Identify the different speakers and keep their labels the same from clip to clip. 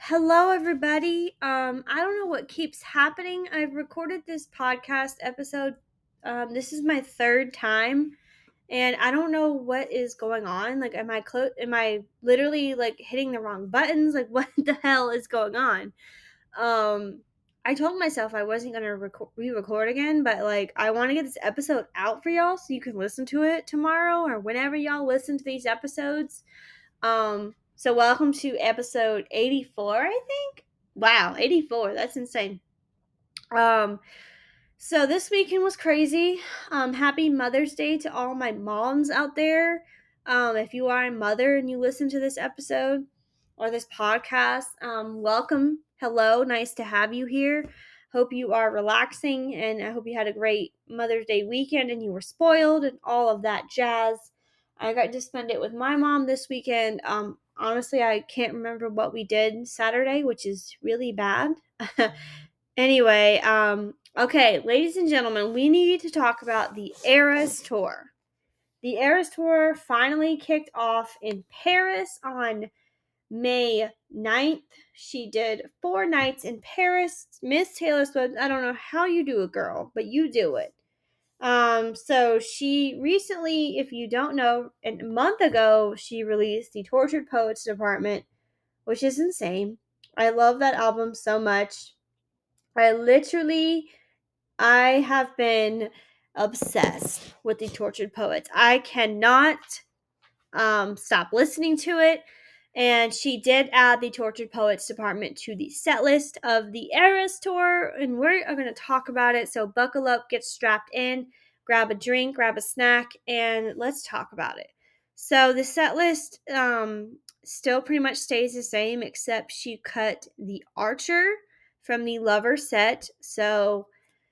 Speaker 1: Hello, everybody. I don't know what keeps happening. I've recorded this podcast episode. This is my third time, and I don't know what is going on. Like, am I literally like hitting the wrong buttons? Like, what the hell is going on? Um, I told myself I wasn't gonna re-record again, but like, I want to get this episode out for y'all so you can listen to it tomorrow or whenever y'all listen to these episodes. So welcome to episode 84, I think. Wow, 84. That's insane. Um, so this weekend was crazy. Happy Mother's Day to all my moms out there. If you are a mother and you listen to this episode or this podcast, welcome. Hello, nice to have you here. Hope you are relaxing and I hope you had a great Mother's Day weekend and you were spoiled and all of that jazz. I got to spend it with my mom this weekend. Honestly, I can't remember what we did Saturday, which is really bad. Anyway, okay, ladies and gentlemen, we need to talk about the Eras Tour. The Eras Tour finally kicked off in Paris on May 9th. She did 4 nights in Paris. Miss Taylor Swift, I don't know how you do it, girl, but you do it. So she recently, if you don't know, a month ago, she released the Tortured Poets Department, which is insane. I love that album so much. I have been obsessed with the Tortured Poets. I cannot stop listening to it. And she did add the Tortured Poets department to the set list of the Eras Tour, and we're going to talk about it. So buckle up, get strapped in, grab a drink, grab a snack, and let's talk about it. So the set list still pretty much stays the same, except she cut the Archer from the Lover set. So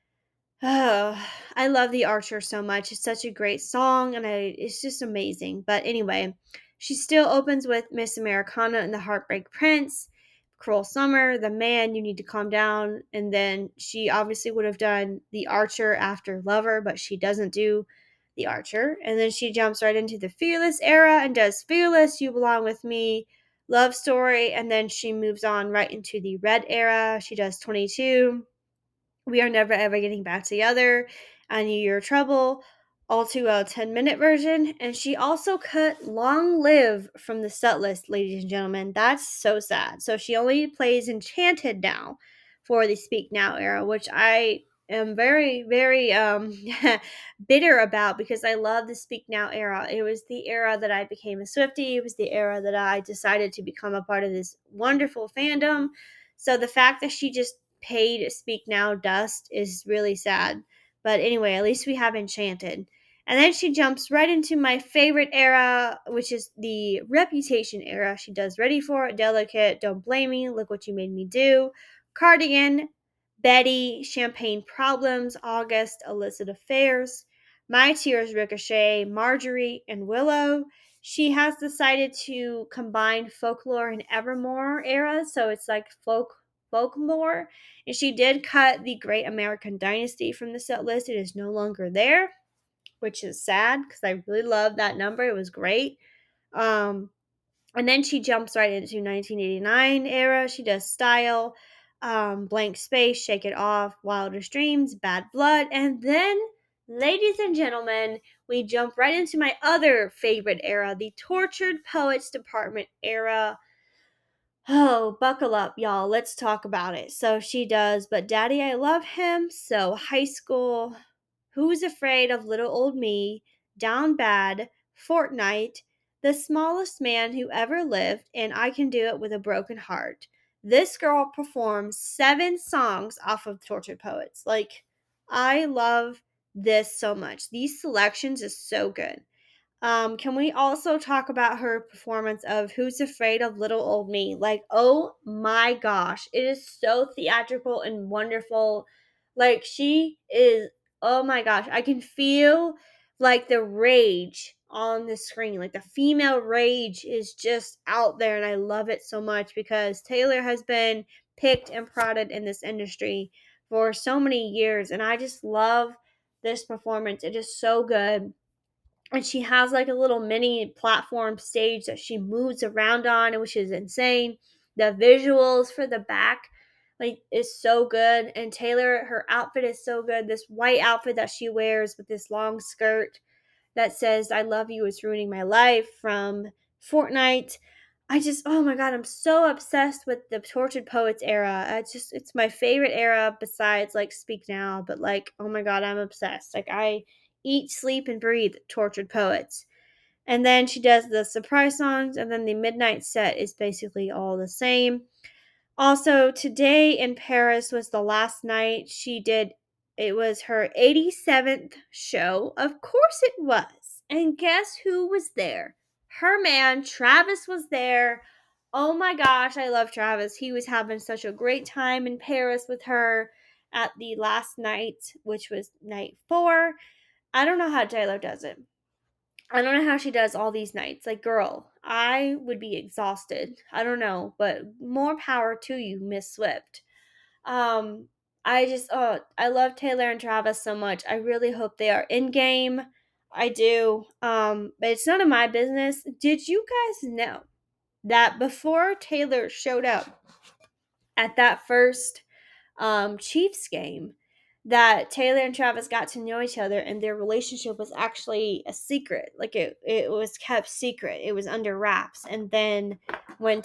Speaker 1: oh, I love The Archer so much. It's such a great song and it's just amazing. But anyway, she still opens with Miss Americana and the Heartbreak Prince, Cruel Summer, The Man, You Need to Calm Down, and then she obviously would have done The Archer after Lover, but she doesn't do The Archer. And then she jumps right into the Fearless era and does Fearless, You Belong With Me, Love Story, and then she moves on right into the Red era. She does 22. We Are Never Ever Getting Back Together, I Knew You Were Trouble, all to a 10-minute version. And she also cut Long Live from the set list, ladies and gentlemen. That's so sad. So she only plays Enchanted now for the Speak Now era, which I am very, very bitter about because I love the Speak Now era. It was the era that I became a Swiftie. It was the era that I decided to become a part of this wonderful fandom. So the fact that she just paid Speak Now dust is really sad. But anyway, at least we have Enchanted. And then she jumps right into my favorite era, which is the Reputation era. She does Ready For It, Delicate, Don't Blame Me, Look What You Made Me Do, Cardigan, Betty, Champagne Problems, August, Illicit Affairs, My Tears Ricochet, Marjorie, and Willow. She has decided to combine folklore and Evermore eras, so it's like folklore. And she did cut the Great American Dynasty from the set list. It is no longer there, which is sad because I really love that number. It was great. Um, and then she jumps right into 1989 era. She does Style, Blank Space, Shake It Off, Wildest Dreams, Bad Blood. And then, ladies and gentlemen, we jump right into my other favorite era, the Tortured Poets Department era. Oh, buckle up, y'all. Let's talk about it. So she does, but Daddy, I Love Him. So High School, Who's Afraid of Little Old Me, Down Bad, Fortnite, The Smallest Man Who Ever Lived, and I Can Do It with a Broken Heart. This girl performs 7 songs off of Tortured Poets. Like, I love this so much. These selections is so good. Can we also talk about her performance of Who's Afraid of Little Old Me? Like, oh my gosh, it is so theatrical and wonderful. Like, she is, oh my gosh, I can feel like the rage on the screen. Like, the female rage is just out there, and I love it so much because Taylor has been picked and prodded in this industry for so many years, and I just love this performance. It is so good, and she has like a little mini platform stage that she moves around on, which is insane. The visuals for the back is so good, and Taylor, her outfit is so good. This white outfit that she wears with this long skirt that says "I love you, it's ruining my life" from Fortnite. I just, oh my god, I'm so obsessed with the Tortured Poets era. It's my favorite era besides like Speak Now, but like, oh my god, I'm obsessed. Like, I eat, sleep, and breathe Tortured Poets. And then she does the surprise songs, and then the midnight set is basically all the same. Also, today in Paris was the last night she did. It was her 87th show. Of course it was. And guess who was there? Her man, Travis, was there. Oh my gosh, I love Travis. He was having such a great time in Paris with her at the last night, which was night 4. I don't know how Taylor does it. I don't know how she does all these nights. Like, girl, I would be exhausted. I don't know, but more power to you, Miss Swift. Um, I love Taylor and Travis so much. I really hope they are in game. I do. But it's none of my business. Did you guys know that before Taylor showed up at that first Chiefs game, that Taylor and Travis got to know each other and their relationship was actually a secret. Like, it was kept secret. It was under wraps. And then when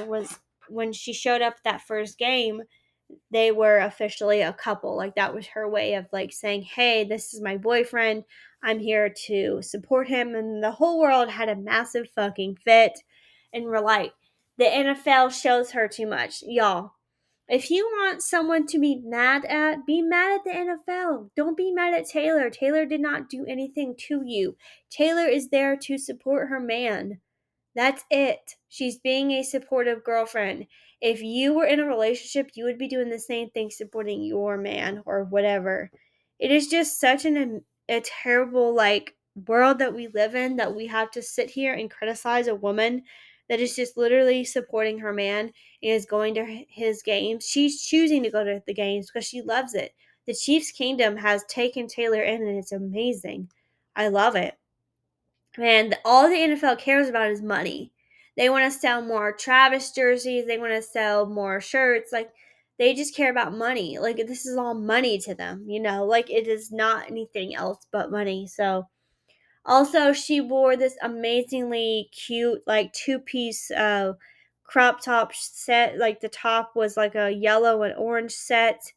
Speaker 1: when she showed up that first game, they were officially a couple. Like, that was her way of like saying, "Hey, this is my boyfriend. I'm here to support him." And the whole world had a massive fucking fit. And we're like, the NFL shows her too much. Y'all, if you want someone to be mad at, be mad at the NFL. Don't be mad at Taylor. Taylor did not do anything to you. Taylor is there to support her man. That's it. She's being a supportive girlfriend. If you were in a relationship, you would be doing the same thing, supporting your man or whatever. It is just such a terrible like world that we live in, that we have to sit here and criticize a woman that is just literally supporting her man and is going to his games. She's choosing to go to the games because she loves it. The Chiefs Kingdom has taken Taylor in, and it's amazing. I love it. And all the NFL cares about is money. They want to sell more Travis jerseys. They want to sell more shirts. Like, they just care about money. Like, this is all money to them, you know? Like, it is not anything else but money. So, also, she wore this amazingly cute, like, two-piece crop top set. Like, the top was like a yellow and orange set,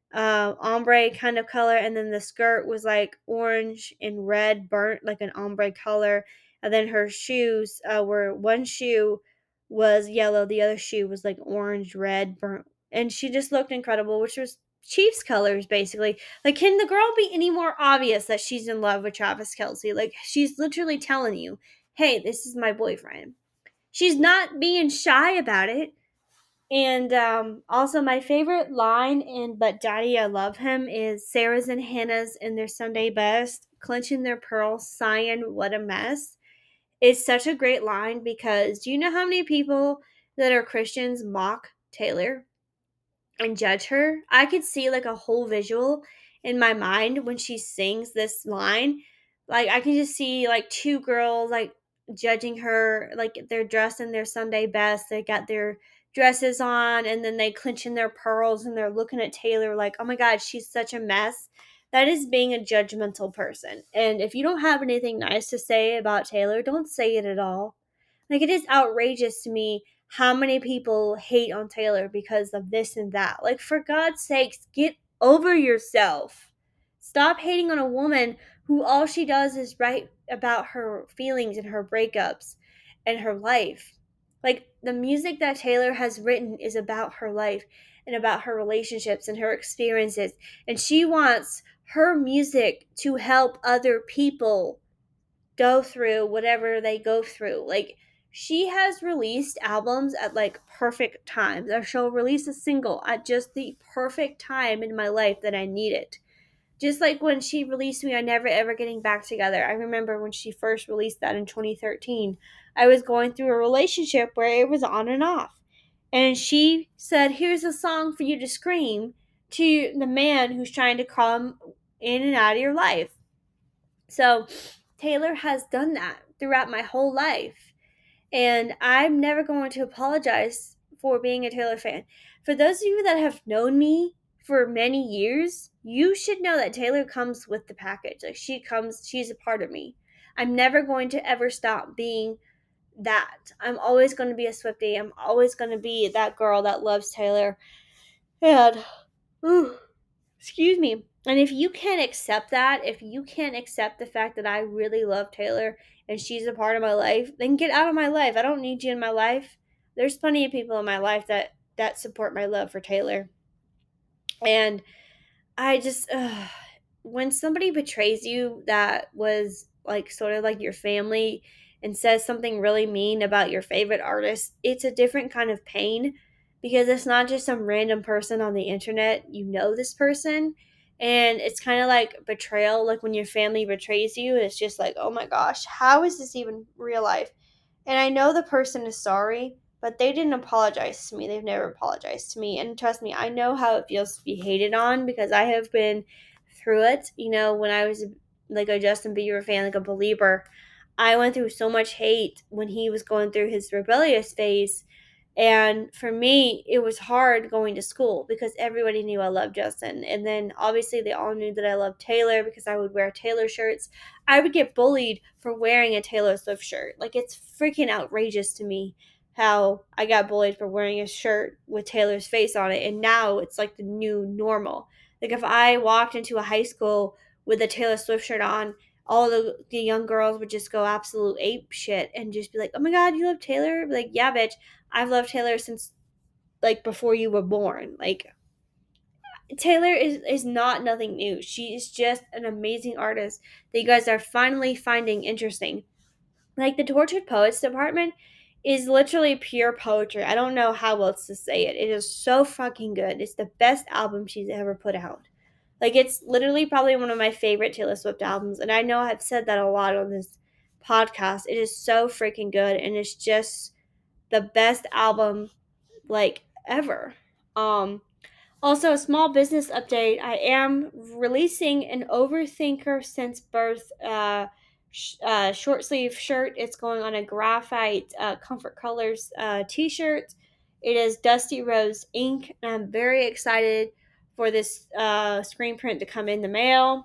Speaker 1: ombre kind of color, and then the skirt was like orange and red burnt, like an ombre color. And then her shoes were, one shoe was yellow, the other shoe was like orange red burnt, and she just looked incredible, which was Chiefs colors basically. Like, can the girl be any more obvious that she's in love with Travis Kelce? Like, she's literally telling you, "Hey, this is my boyfriend." She's not being shy about it. And also, my favorite line in "But Daddy, I Love Him" is Sarah's and Hannah's in their Sunday best, clenching their pearls, sighing, "What a mess." It's such a great line because do you know how many people that are Christians mock Taylor and judge her? I could see like a whole visual in my mind when she sings this line. Like, I can just see like two girls like judging her, like they're dressed in their Sunday best. They got their dresses on, and then they clench in their pearls and they're looking at Taylor like, "Oh my god, she's such a mess." That is being a judgmental person. And if you don't have anything nice to say about Taylor, don't say it at all. Like, it is outrageous to me how many people hate on Taylor because of this and that. Like, for God's sakes, get over yourself. Stop hating on a woman who all she does is write about her feelings and her breakups and her life. Like, the music that Taylor has written is about her life and about her relationships and her experiences. And she wants her music to help other people go through whatever they go through. Like, she has released albums at like perfect times, or she'll release a single at just the perfect time in my life that I need it. Just like when she released We Are Never Ever Getting Back Together. I remember when she first released that in 2013. I was going through a relationship where it was on and off. And she said, "Here's a song for you to scream to the man who's trying to come in and out of your life." So Taylor has done that throughout my whole life. And I'm never going to apologize for being a Taylor fan. For those of you that have known me for many years, you should know that Taylor comes with the package. Like, she's a part of me. I'm never going to ever stop being that. I'm always going to be a Swiftie. I'm always going to be that girl that loves Taylor. And, excuse me. And if you can't accept that, if you can't accept the fact that I really love Taylor and she's a part of my life, then get out of my life. I don't need you in my life. There's plenty of people in my life that support my love for Taylor. And I just, when somebody betrays you that was like sort of like your family and says something really mean about your favorite artist, it's a different kind of pain because it's not just some random person on the internet. You know this person. And it's kind of like betrayal, like when your family betrays you. It's just like, oh my gosh, how is this even real life? And I know the person is sorry, but they didn't apologize to me. They've never apologized to me. And trust me, I know how it feels to be hated on because I have been through it. You know, when I was like a Justin Bieber fan, like a believer, I went through so much hate when he was going through his rebellious phase. And for me, it was hard going to school because everybody knew I loved Justin. And then obviously they all knew that I loved Taylor because I would wear Taylor shirts. I would get bullied for wearing a Taylor Swift shirt. Like, it's freaking outrageous to me how I got bullied for wearing a shirt with Taylor's face on it. And now it's like the new normal. Like, if I walked into a high school with a Taylor Swift shirt on, all the young girls would just go absolute ape shit and just be like, oh my God, you love Taylor? Like, yeah, bitch. I've loved Taylor since like before you were born. Like, Taylor is not nothing new. She is just an amazing artist that you guys are finally finding interesting. Like, the Tortured Poets department is literally pure poetry. I don't know how else to say it. It is so fucking good. It's the best album she's ever put out. Like, it's literally probably one of my favorite Taylor Swift albums, and I know I've said that a lot on this podcast. It is so freaking good, and it's just the best album like ever. Also, a small business update. I am releasing an Overthinker Since Birth short sleeve shirt. It's going on a graphite Comfort Colors t-shirt. It is Dusty Rose ink, and I'm very excited for this screen print to come in the mail.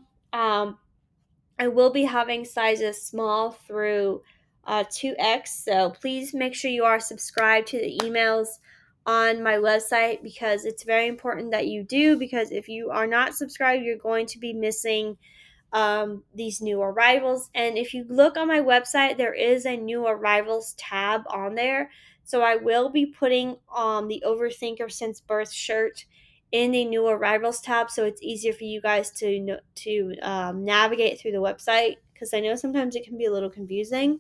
Speaker 1: I will be having sizes small through 2X, so please make sure you are subscribed to the emails on my website because it's very important that you do, because if you are not subscribed, you're going to be missing these new arrivals. And if you look on my website, there is a new arrivals tab on there. So I will be putting the Overthinker Since Birth shirt in the new arrivals tab, so it's easier for you guys to navigate through the website, because I know sometimes it can be a little confusing.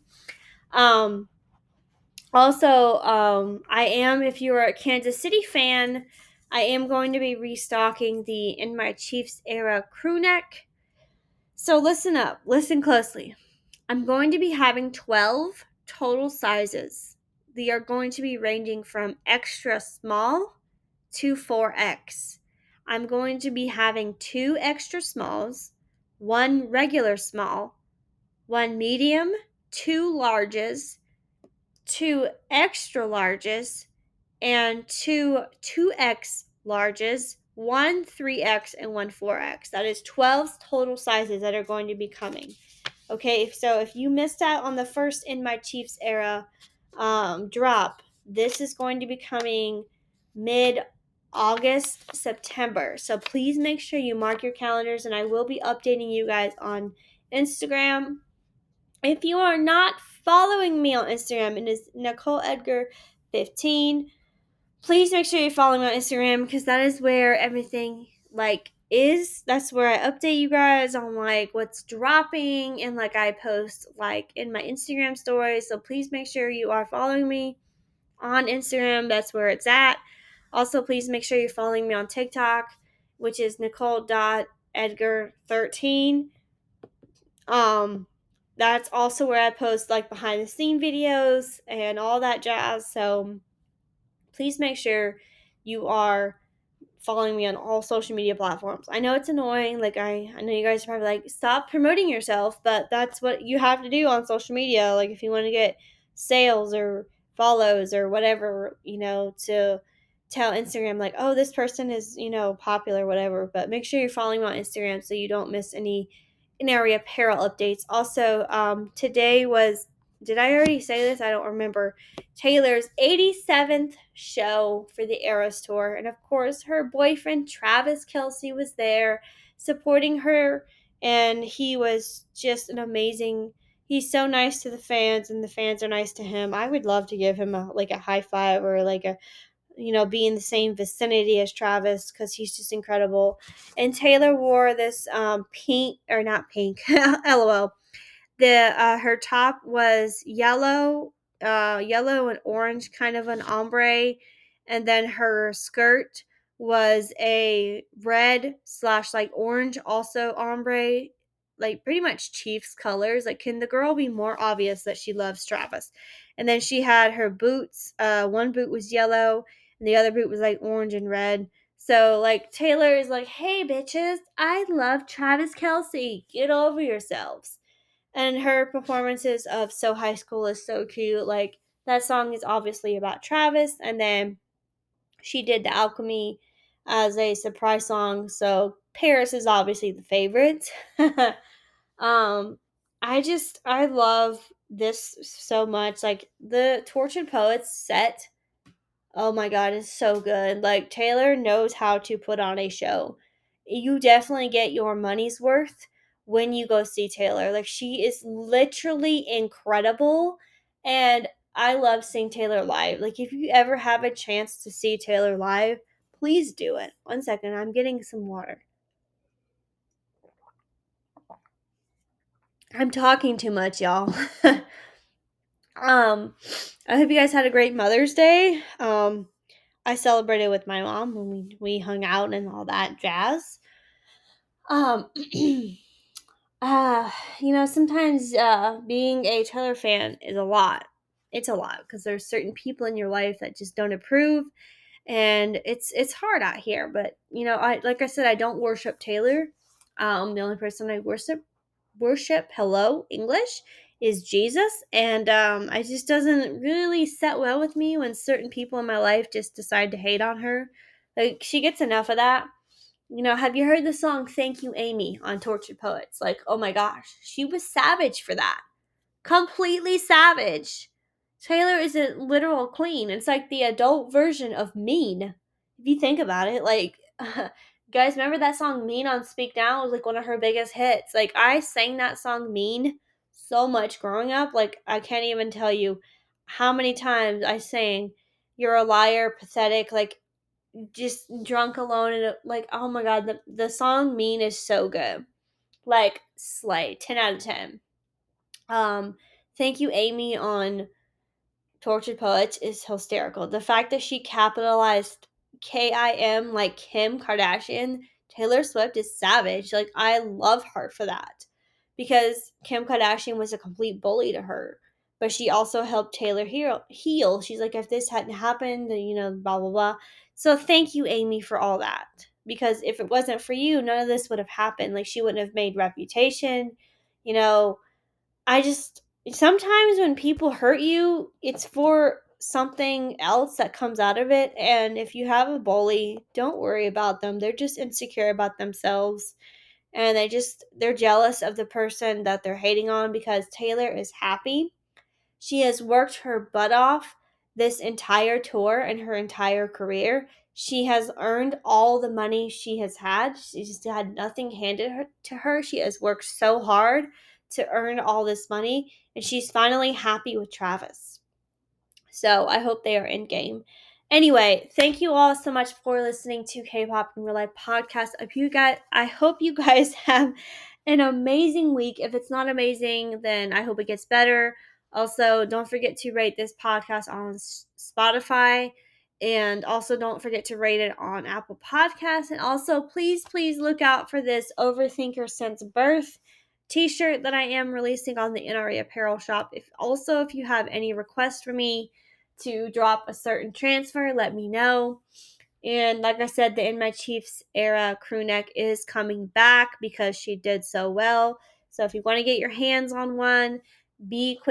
Speaker 1: Also, I am, if you're a Kansas City fan, I am going to be restocking the In My Chiefs Era crew neck. So listen up, listen closely. I'm going to be having 12 total sizes. They are going to be ranging from extra small to 4X. I'm going to be having 2 extra smalls, 1 regular small, 1 medium, 2 larges, 2 extra larges, and 2 2X larges, 1 3X, and 1 4X. That is 12 total sizes that are going to be coming. Okay, so if you missed out on the first In My Chiefs Era drop, this is going to be coming mid-August, September. So please make sure you mark your calendars, and I will be updating you guys on Instagram. If you are not following me on Instagram, it is Nicole Edgar 15. Please make sure you follow me on Instagram, because that is where everything is. That's where I update you guys on what's dropping, and I post in my Instagram stories. So please make sure you are following me on Instagram. That's where it's at. Also, please make sure you're following me on TikTok, which is Nicole.Edgar13. That's also where I post behind the scene videos and all that jazz. So please make sure you are following me on all social media platforms. I know it's annoying. I know you guys are probably stop promoting yourself, but that's what you have to do on social media. If you want to get sales or follows or whatever, to tell Instagram like, oh, this person is, popular, whatever. But make sure you're following me on Instagram so you don't miss any In-Area Apparel updates. Also, today was, did I already say this? I don't remember. Taylor's 87th show for the Eras Tour. And of course, her boyfriend, Travis Kelce, was there supporting her. And he was just an amazing, he's so nice to the fans, and the fans are nice to him. I would love to give him a high five, or like a, be in the same vicinity as Travis, because he's just incredible. And Taylor wore this pink, or not pink, lol. Her top was yellow and orange, kind of an ombre, and then her skirt was a red slash like orange, also ombre, like pretty much Chiefs colors. Like, can the girl be more obvious that she loves Travis? And then she had her boots. One boot was yellow, and the other boot was like orange and red. So, like, Taylor is like, hey, bitches, I love Travis Kelce. Get over yourselves. And her performances of So High School is so cute. Like, that song is obviously about Travis. And then she did The Alchemy as a surprise song. So Paris is obviously the favorite. I love this so much. Like, the Tortured Poets set, oh my god, it's so good. Like, Taylor knows how to put on a show. You definitely get your money's worth when you go see Taylor. Like, she is literally incredible, and I love seeing Taylor live. Like, if you ever have a chance to see Taylor live, please do it. One second, I'm getting some water. I'm talking too much, y'all. I hope you guys had a great Mother's Day. I celebrated with my mom when we hung out and all that jazz. Um, uh, sometimes being a Taylor fan is a lot. It's a lot because there's certain people in your life that just don't approve, and it's hard out here. But I, like I said, I don't worship Taylor. The only person I worship, hello English, is Jesus, and I just doesn't really set well with me when certain people in my life just decide to hate on her. Like, she gets enough of that. Have you heard the song Thank You Amy on Tortured Poets? Like, oh my gosh, she was savage for that. Completely savage. Taylor is a literal queen. It's like the adult version of Mean. If you think about it, like, guys, remember that song Mean on Speak Now? It was like one of her biggest hits. Like, I sang that song Mean so much growing up. Like, I can't even tell you how many times I sang You're a Liar, Pathetic, like, just drunk alone, and like, oh my god, the song Mean is so good. Like, slay, 10 out of 10. Thank You Amy on Tortured Poets is hysterical. The fact that she capitalized Kim, like Kim Kardashian, Taylor Swift, is savage. Like, I love her for that, because Kim Kardashian was a complete bully to her, but she also helped Taylor heal. She's like, if this hadn't happened, then, blah, blah, blah. So thank you, Amy, for all that, because if it wasn't for you, none of this would have happened. Like, she wouldn't have made Reputation. You know, I just, sometimes when people hurt you, it's for something else that comes out of it. And if you have a bully, don't worry about them. They're just insecure about themselves. And they're jealous of the person that they're hating on, because Taylor is happy. She has worked her butt off this entire tour and her entire career. She has earned all the money she has had. She just had nothing handed to her. She has worked so hard to earn all this money, and she's finally happy with Travis. So I hope they are in game. Anyway, thank you all so much for listening to K-Pop in Real Life podcast. I hope you guys have an amazing week. If it's not amazing, then I hope it gets better. Also, don't forget to rate this podcast on Spotify, and also don't forget to rate it on Apple Podcasts. And also, please look out for this Overthinker Since Birth t-shirt that I am releasing on the NRA Apparel shop. If you have any requests for me to drop a certain transfer, let me know. And like I said, the In My Chiefs era crew neck is coming back because she did so well. So if you want to get your hands on one, be quick.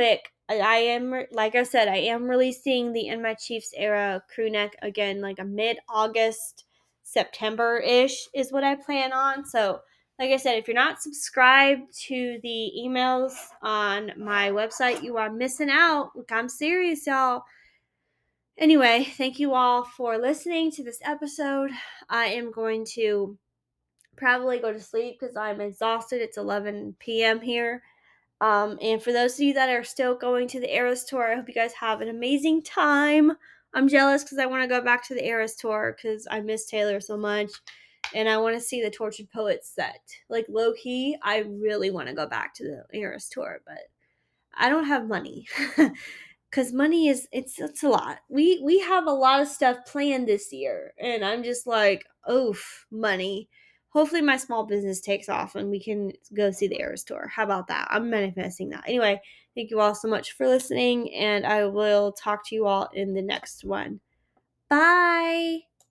Speaker 1: I am, like I said, I am releasing the In My Chiefs Era crew neck again, like a mid-August, September-ish is what I plan on. So, like I said, if you're not subscribed to the emails on my website, you are missing out. Like, I'm serious, y'all. Anyway, thank you all for listening to this episode. I am going to probably go to sleep because I'm exhausted. It's 11 p.m. here. And for those of you that are still going to the Eras Tour, I hope you guys have an amazing time. I'm jealous because I want to go back to the Eras Tour because I miss Taylor so much. And I want to see the Tortured Poets set. Like, low-key, I really want to go back to the Eras Tour, but I don't have money. Because money is, it's a lot. We have a lot of stuff planned this year. And I'm just like, oof, money. Hopefully my small business takes off and we can go see the Eras Tour. How about that? I'm manifesting that. Anyway, thank you all so much for listening, and I will talk to you all in the next one. Bye!